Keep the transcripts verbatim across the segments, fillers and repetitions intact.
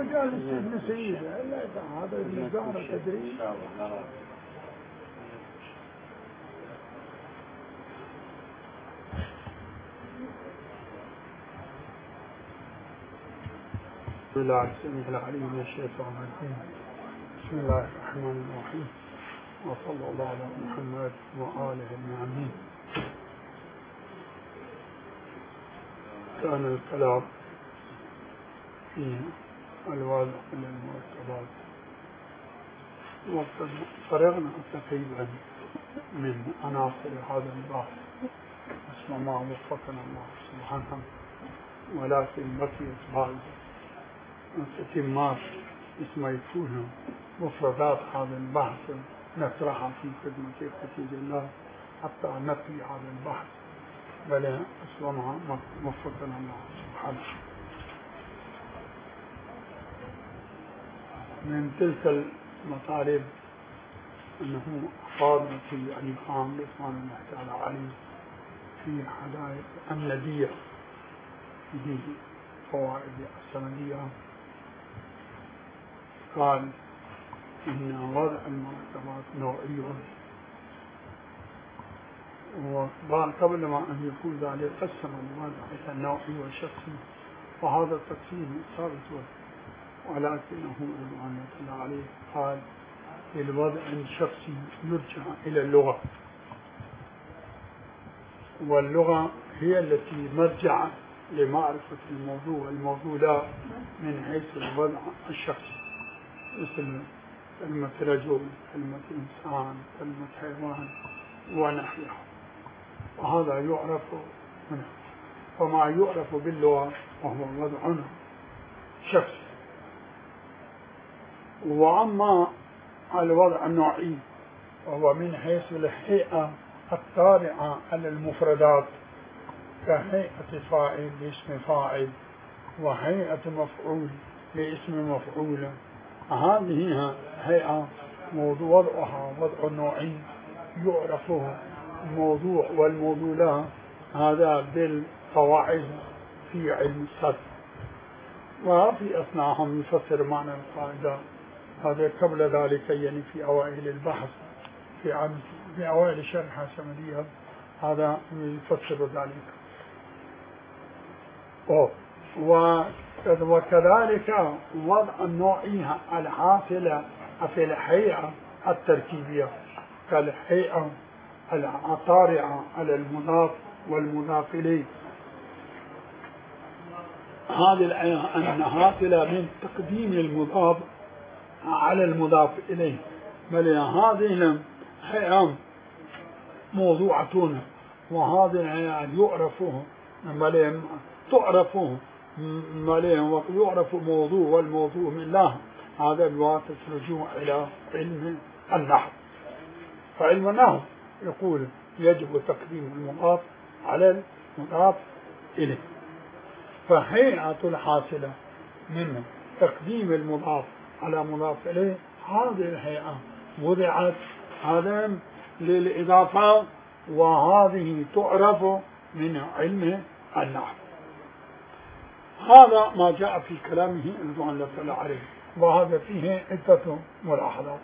مجال ابن سعيد هذا ابن زهرة تدري. بسم الله السميع العليم من الشيطان الرجيم. بسم الله الرحمن الرحيم، وصلى الله على محمد وآله المعين. كان الكلام في الوضع للمركبات، وقد فرغنا تقريبا من عناصر هذا البحث اسمع ما وفقنا الله سبحانه، ولكن بقيت بعض استتمار اسمه يكون مفردات هذا البحث نطرحها في خدمة خطيب الله حتى نقي هذا البحث، بل اسمع وفقنا الله سبحانه. من تلك المطالب أنه أفاد في علي خان رضوان الله تعالى عليه في حدائق الندية في فوائد السندية، قال إن وضع المركبات نوعي، وقبل ما أن يكون ذلك قسم الوضع إلى نوعي وشخصي، وهذا التقسيم ثابت، ولكنه رضوان الله عليه قال الوضع الشخصي يرجع إلى اللغة، واللغة هي التي مرجع لمعرفة الموضوع الموضوع لا من حيث الوضع الشخصي، مثل كلمة رجل، كلمة إنسان، كلمة حيوان ونحوها، وهذا يعرف هنا. فما يعرف باللغة وهو وضع شخصي. وأما الوضع النوعي وهو من حيث الهيئة الطارئة على المفردات، كهيئة فاعل لاسم فاعل، وهيئة مفعول لاسم مفعول، هذه هيئة موضوع وضعها وضع نوعي يعرف الموضوع والموضوع له، هذا بالقواعد في علم الصرف، وفي أثناءهم يفسر معنى القاعدة. هذا قبل ذلك يعني في أوائل البحث في عن في أوائل شرح السمدية هذا يفسر ذلك. وكذلك وضع النوعية الحاصلة في الهيئة التركيبية كالهيئة الطارئة على المضاف والمضاف إليه، هذه الآية أن حاصلة من تقديم المضاف على المضاف إليه، بل هذه الهيئة موضوعة، وهذه الهيئة يعرفه بل تعرف ويعرف موضوع والموضوع من الله. هذا الواسط رجوع إلى علم النحو. فعلم النحو يقول يجب تقديم المضاف على المضاف إليه، فهيئة الحاصلة من تقديم المضاف على مضاف إليه هذه الهيئة وضعت هذا للإضافة، وهذه تعرف من علم النحو. هذا ما جاء في كلامه رضوان الله تعالى عليه، وهذا فيه عدة ملاحظات،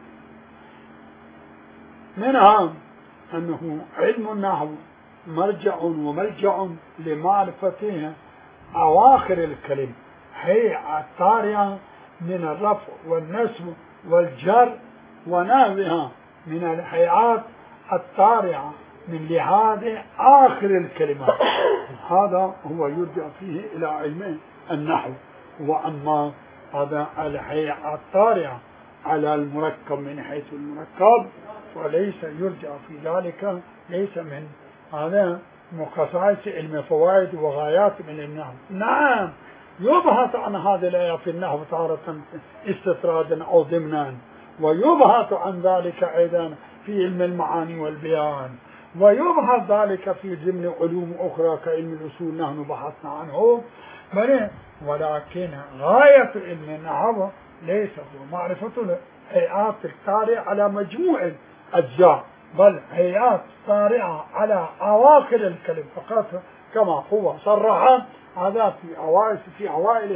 منها أنه علم النحو مرجع وملجأ لمعرفته أواخر الكلم، هيئة طارئة من الرفع والنسب والجر ونحوها من الهيئات الطارئة من لهذه آخر الكلمات. هذا هو يرجع فيه إلى علم النحو. وأما هذا الهيئة الطارئة على المركب من حيث المركب وليس يرجع في ذلك، ليس من هذا مخصص علم فوائد وغايات من النحو. نعم يبحث عن هذه الآية في النحو تارة استطرادا أو ضمنا، ويبحث عن ذلك أيضا في علم المعاني والبيان، ويبحث ذلك في ضمن علوم أخرى كعلم الأصول نحن بحثنا عنه، ولكن غاية علم النحو ليس هو معرفة الهيئات الطارئة على مجموع الأجزاء، بل هيئات طارئة على أواخر الكلم فقط، كما هو صرح هذا في أوائل في أوائل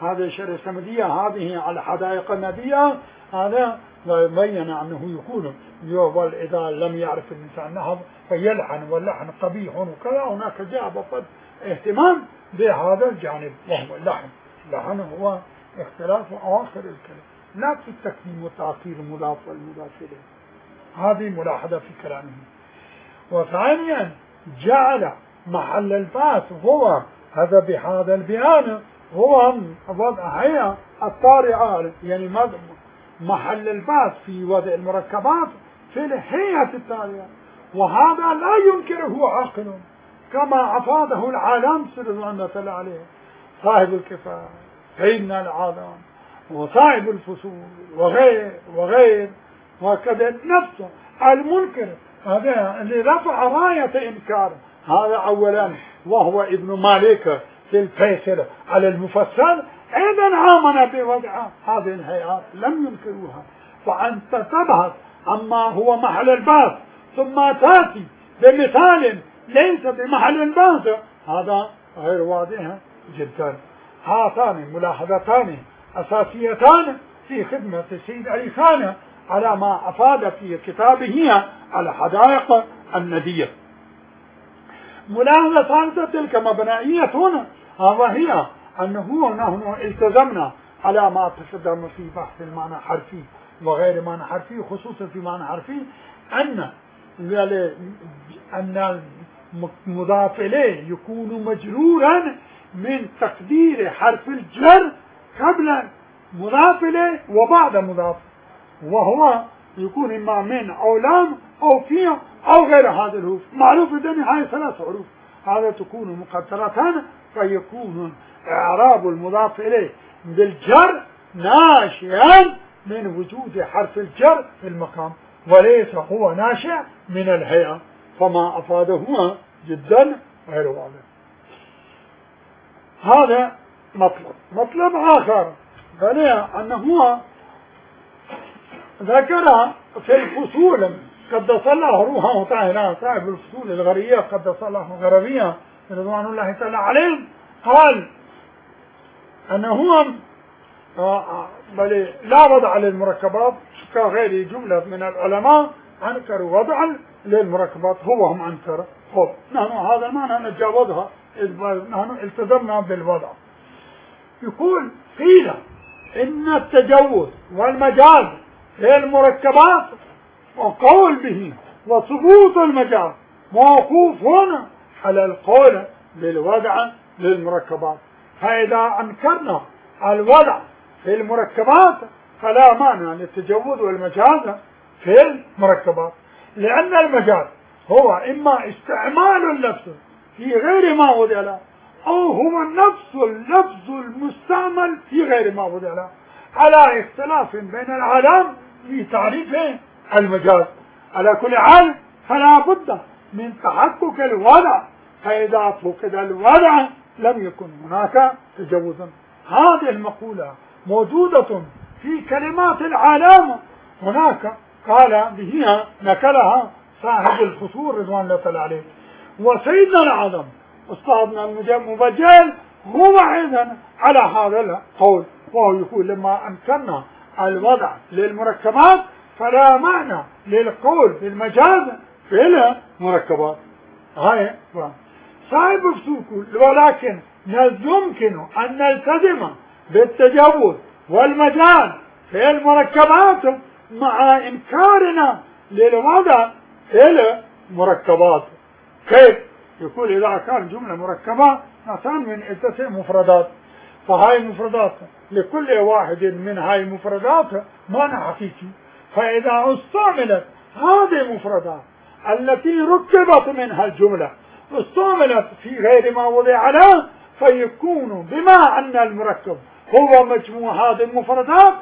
هذه الشريعة السمدية هذه على حدائق النبية، هذا بين أنه يكون إذا لم يعرف الإنسان نحو فيلحن واللحن قبيح وكذا. هناك جاء بفضل اهتمام بهذا الجانب وهو اللحن. اللحن هو اختلاف أواخر الكلام لا في التقديم والتأخير المضاف والمضاف إليه. هذه ملاحظة في كلامه. وثانيا جعل محل الباس هو هذا بهذا البيان هو وضع هيئة الطارئة، يعني محل الباس في وضع المركبات في الهيئة الطارئة، وهذا لا ينكره عاقل كما أفاده العالم رضوان الله عليه صاحب الكفاية سيدنا العالم وصاحب الفصول وغير وغير وكذا نفسه المنكر هذا اللي رفع راية إنكار. هذا أولا وهو ابن مالك في الفيصل على المفصل أيضا آمن بوضع هذه الهيئات لم ينكروها. فأنت تبحث عما هو محل الباس ثم تأتي بمثال ليس بمحل الباس، هذا غير واضح جدا. هاتان ملاحظتان أساسيتان في خدمة السيد علي خان على ما أفاد في كتابه على حدائق الندية. ملاحظة ثالثة تلك مبنائية هنا وهي أنه نحن التزمنا على ما تقدم في بحث المعنى حرفي وغير معنى حرفي، خصوصا في معنى حرفي أن أن المضاف إليه يكون مجرورا من تقدير حرف الجر قبل مضاف إليه وبعد مضاف، وهو يكون إما من أو لام أو فيه أو غير هذه الحروف. معروف إذن هاي ثلاث حروف هذا تكون مقدرتان، فيكون إعراب المضاف إليه بالجر ناشئا من وجود حرف الجر في المقام وليس هو ناشئ من الهيئة، فما أفاده هو جدا غير واضح. هذا مطلب. مطلب آخر فليه أنه هو ذكر في الفصول قدس الله روحه طاهرا صاحب الفصول الغربية قدس الله غربية رضوان الله تعالى عليهم، قال أنه هو بل لا وضع للمركبات كغير جملة من العلماء أنكروا وضعا للمركبات هو هم أنكر. خب نحن هذا ما نتجاوزها، نحن التزمنا بالوضع. يقول قيل إن التجوز والمجاز للمركبات وقول به وثبوت المجاز موقوف هنا على القول بالوضع للمركبات. فإذا أنكرنا الوضع في المركبات فلا مانع للتجوز والمجاز في المركبات، لأن المجاز هو إما استعمال اللفظ في غير ما وضع له أو هو نفس اللفظ المستعمل في غير ما وضع له، على اختلاف بين العالم في تعريف المجاز. على كل حال فلا بد من تحقق الوضع، فإذا فقد الوضع لم يكن هناك تجوزا. هذه المقولة موجودة في كلمات العالم هناك قال بها نكلها صاحب الفصول رضوان الله تعالى عليه. وسيدنا العظم أستاذنا المبجل هو أيضا على هذا القول، وهو يقول لما أمكننا الوضع للمركبات فلا معنى للقول بالمجاز في المركبات. هاي صاحب الفصول ولكن يمكن أن نلتزم بالتجوز والمجاز في المركبات مع إنكارنا للوضع في المركبات. كيف؟ يقول إذا كان جملة مركبة مثلا من عدة مفردات، فهاي المفردات لكل واحد من هاي المفردات معنى حقيقي، فإذا استعملت هذه المفردات التي ركبت منها الجملة استعملت في غير ما وضع له فيكون بما أن المركب هو مجموع هذه المفردات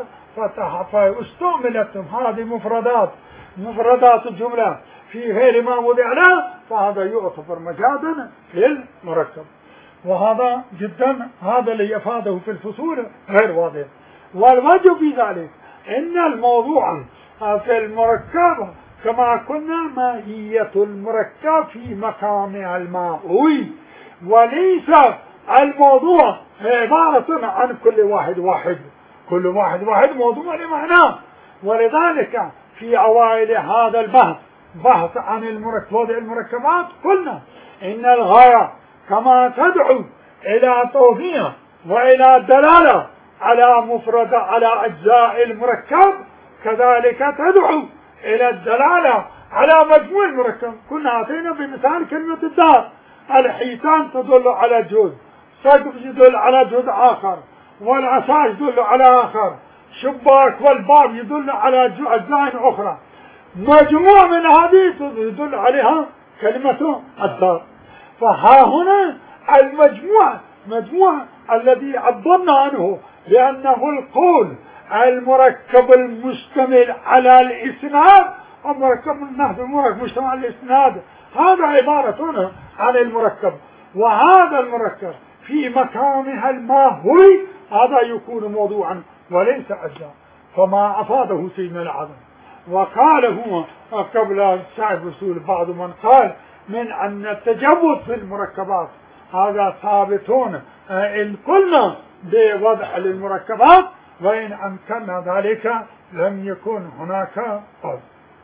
فاستعملت هذه المفردات مفردات الجملة في غير ما وضع له، فهذا يعتبر مجازا للمركب. وهذا جدا هذا اللي أفاده في الفصول غير واضح. والوجه في ذلك إن الموضوع في المركب كما قلنا ماهية المركب في مقام الماءوي وليس الموضوع عبارة عن كل واحد واحد، كل واحد واحد موضوع لمعناه. ولذلك في أوائل هذا البحث بحث عن المركبات المركبات قلنا إن الغاية كما تدعو إلى توضيح وإلى الدلالة على مفردة على أجزاء المركب، كذلك تدعو إلى الدلالة على مجموع المركب. كنا أعطينا بمثال كلمة الدار، الحيتان تدل على جزء، سقف يدل على جزء آخر، والعصاش يدل على آخر، شباك والباب يدل على أجزاء أخرى، مجموع من هذه يدل عليها كلمة الدار. فها هنا المجموع مجموع الذي عبرنا عنه لأنه القول المركب المشتمل على الإسناد، ومركب النحو المركب مشتمل على الإسناد هذا عبارة عن المركب. وهذا المركب في مكانها الماهوي هذا يكون موضوعا وليس أجزاء، فما أفاده سيدنا العظم. وقال هو قبل سعد رسول بعض من قال من أن التجوز في المركبات هذا ثابتون إن قلنا بوضع للمركبات، وإن أمكن ذلك لم يكن هناك قول.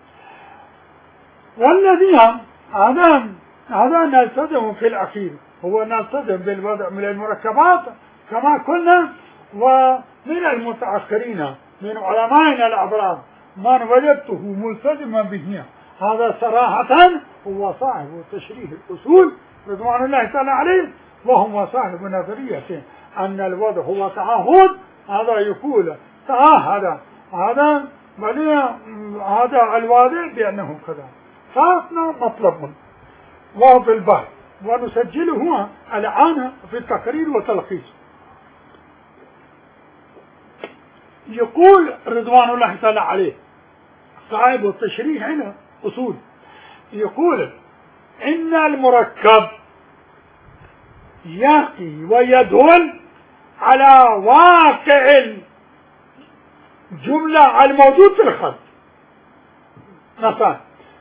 والذي هذا هذا نلتزم في الأخير هو نلتزم بالوضع من المركبات كما قلنا. ومن المتأخرين من علمائنا الأبرار من وجدته ملتزما به هذا صراحة هو صاحب تشريح الأصول رضوان الله تعالى عليه، وهو صاحب نظرية أن الوضع هو تعهد. هذا يقول تعهد هذا ولي هذا الواضع بأنه كذا. فاتنا مطلب وفي البحث ونسجله الآن في التقرير والتلخيص. يقول رضوان الله تعالى عليه صاحب التشريح هنا أصول، يقول إن المركب يقي ويدل على واقع الجملة الموجود في الخط. مثلا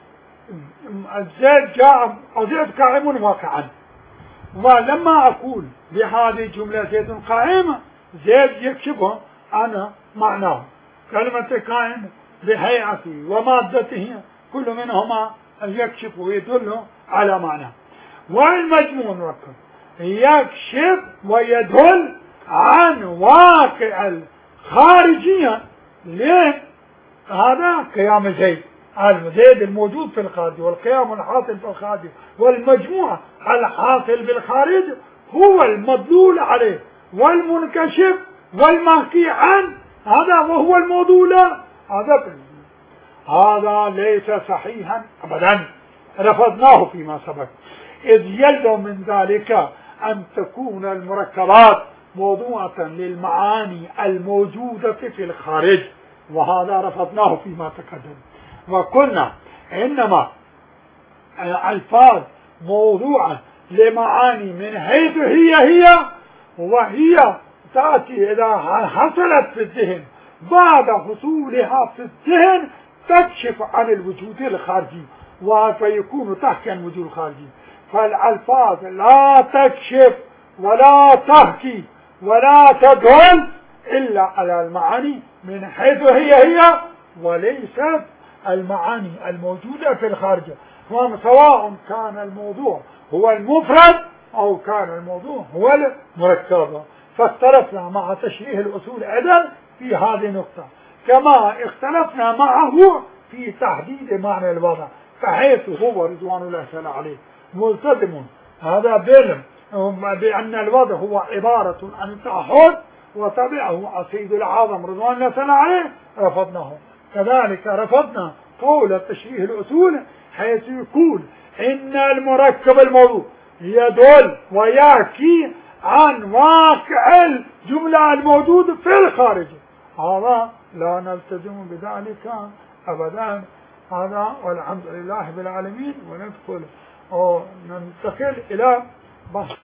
زيد جاء أو زيد قائم واقعا، ولما أقول بهذه الجملة زيد قائم زيد يكشفه أنا معناه. كلمة قائم بهيئته ومادته كل منهما يكشف ويدل على معناه. والمجموع مركب يكشف ويدل عن واقع الخارجية. ليه؟ هذا قيام زيد زيد الموجود في الخارج، والقيام الحاصل في الخارج، والمجموع الحاصل بالخارج هو المدلول عليه والمنكشف والمحكي عنه، هذا وهو الموضوع. هذا هذا ليس صحيحا أبدا، رفضناه فيما سبق، إذ يلزم من ذلك أن تكون المركبات موضوعة للمعاني الموجودة في الخارج، وهذا رفضناه فيما تقدم. وقلنا إنما الألفاظ موضوعة لمعاني من حيث هي هي، وهي تأتي إذا حصلت في الذهن بعد حصولها في الذهن تكشف عن الوجود الخارجي، وفيكون تحكي عن الوجود الخارجي. فالألفاظ لا تكشف ولا تحكي ولا تدل إلا على المعاني من حيث هي هي، وليست المعاني الموجودة في الخارج، سواء كان الموضوع هو المفرد أو كان الموضوع هو المركب. فاختلفنا مع تشريح الأصول أيضا في هذه النقطة، كما اختلفنا معه في تحديد معنى الوضع، فحيث هو رضوان الله تعالى عليه ملتزم هذا بعلم بأن الوضع هو عبارة عن التعهد، وتبعه السيد الأعظم رضوان الله تعالى عليه رفضناه. كذلك رفضنا قول تشريح الأصول حيث يقول إن المركب الموضوع يدل ويحكي عن واقع الجملة الموجودة في الخارج. هذا لا نلتزم بذلك أبدا. هذا والحمد لله بالعالمين. وندخل أو ننتقل إلى بحث